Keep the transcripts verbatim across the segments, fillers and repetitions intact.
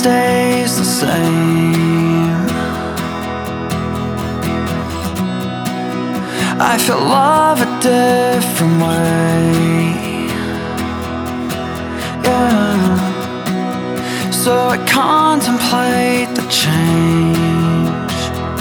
stays the same. I feel love a different way, yeah. So I contemplate the change.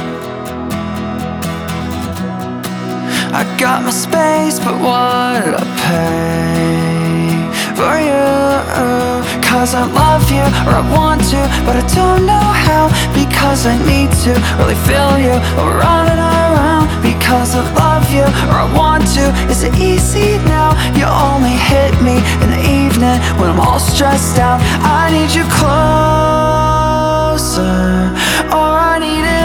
I got my space, but what did I pay for you? Cause I love you, or I want to, but I don't know how. Because I need to really feel you, or we're running around. Because I love you, or I want to. Is it easy now? You only hit me in the evening when I'm all stressed out. I need you closer, or I need it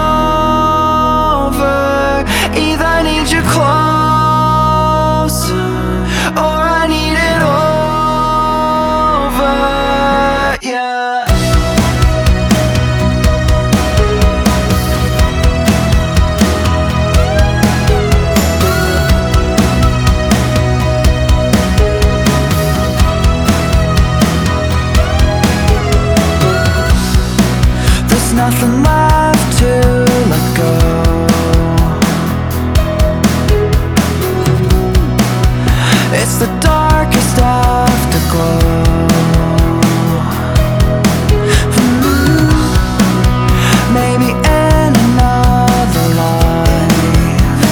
over. Either I need you closer, or I need it over, yeah. There's nothing left to let go. It's the darkest afterglow. Mm. Maybe in another life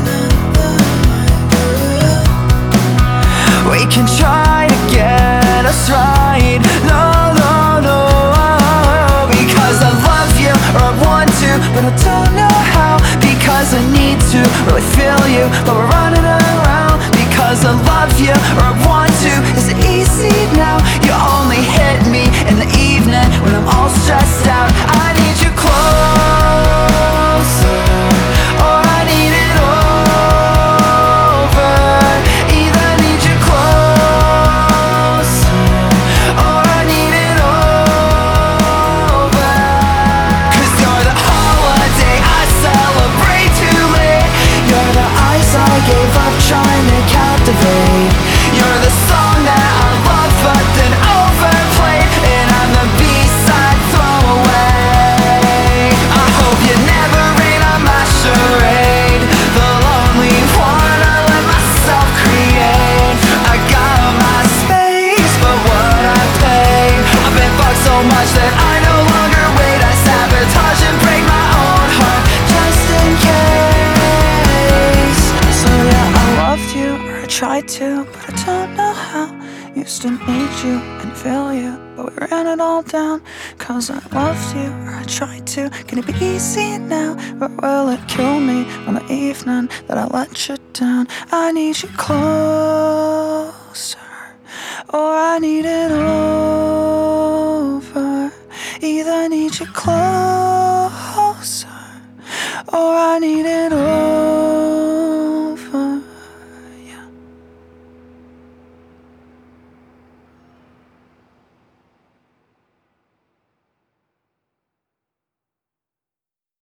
we can try to get us right. No, no, no. Because I love you, or I want to, but I don't know how. Because I need to really feel you, but we're running around. Because I love you, or I want to. Is it easy now? You only hit me in the evening when I'm all stressed out. I need you closer, or I need it over. Either I need you closer, or I need it over. Cause you're the holiday I celebrate too late. You're the ice I gave up trying to captivate. You're the song that I love but then overplayed. And I'm the B-side throwaway. I hope you never rain on my charade. The lonely one I let myself create. I got my space, but what I pay. I've been fucked so much that I no longer wait. I sabotage and break my own heart just in case. So yeah, I loved you, or I tried to, but I don't know how. Used to need you and feel you, but we ran it all down. Cause I loved you, or I tried to. Can it be easy now, or will it kill me on the evening that I let you down? I need you closer, or I need it over. Either I need you closer, or I need it over.